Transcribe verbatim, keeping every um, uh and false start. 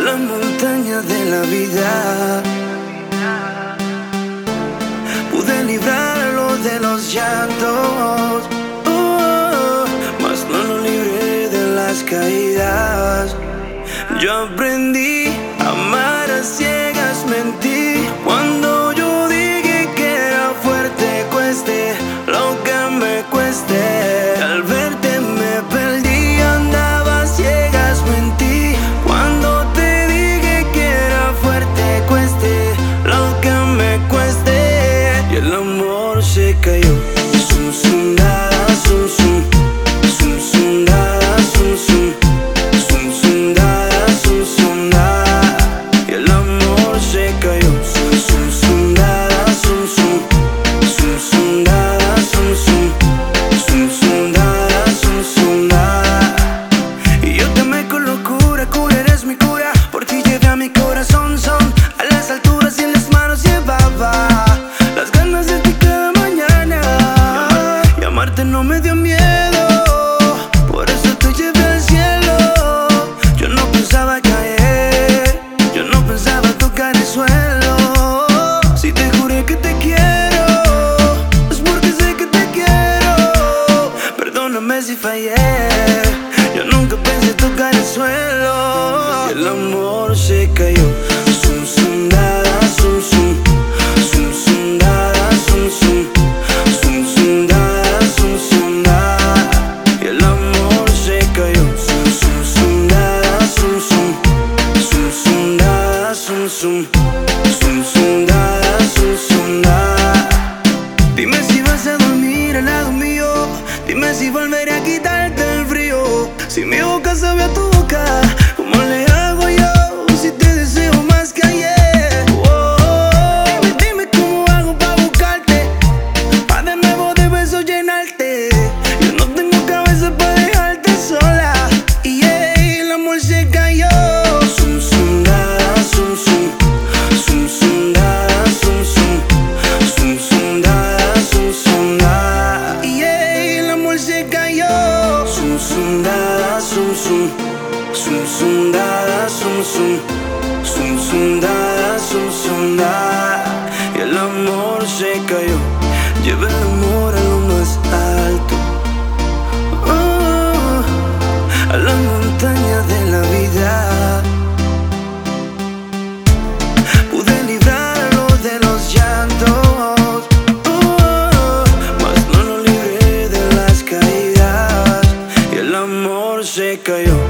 la montaña de la vida. Pude librarlo de los llantos, oh, mas no lo libré de las caídas. Yo aprendí a amar a ciegas, mentí cuando yo dije que era fuerte, cueste lo que me cueste. Al verte me perdí, andaba a ciegas, mentí cuando te dije que era fuerte, cueste lo que me cueste. Y el amor se cayó. Zum, zum, dada, zum, zum. Zum, zum, dada, zum, zum. Zum, zum, dada, zum, zum, dada. Y el amor se cayó. Zum, zum, zum, dada, zum, zum. Zum, zum, dada, zum, zum. Zum, zum, dada, zum, zum, dada. Y yo te amé con locura, cura, eres mi cura. Por ti llevé a mi corazón, son a las alturas y en las manos llevaba las ganas de ti cada mañana. Y amarte no me dio miedo, por eso te llevé al cielo. Yo no pensaba caer, yo no pensaba tocar el suelo. Si te juré que te quiero, es porque sé que te quiero. Perdóname si fallé, yo nunca pensé tocar el suelo. Y el amor se cayó. Zum, zum, dada, zum, zum. Zum, zum, dada, zum, zum. Zum, zum, dada, zum, zum, dada. Y el amor se cayó. Zum, zum, zum, dada, zum, zum. Zum, zum, dada, zum, zum. Zum, zum, dada, zum, zum, dada. Dime si vas a dormir al lado mío, dime si volveré a quitarte el frío. Si mi boca sabe a tu boca, ¿cómo le hago yo si te deseo más que ayer? Oh, dime, dime cómo hago para buscarte, para de nuevo de besos llenarte. Yo no tengo cabeza para dejarte sola. Y yeah, el amor se cayó. Zum, zum, dada, zum, zum. Zum, zum, dada, zum, zum. Zum, zum, dada, zum, zum, dada. Y yeah, el amor se cayó. Zum, zum, dada, zum, zum. Zum, zum, dada, zum, zum. Zum, zum, dada, zum, zum, dada. Y el amor se cayó. Lleva el amor a lo más alto, oh, a la montaña de la vida. Pude librarlo de los llantos, oh, mas no lo libré de las caídas. Y el amor se cayó.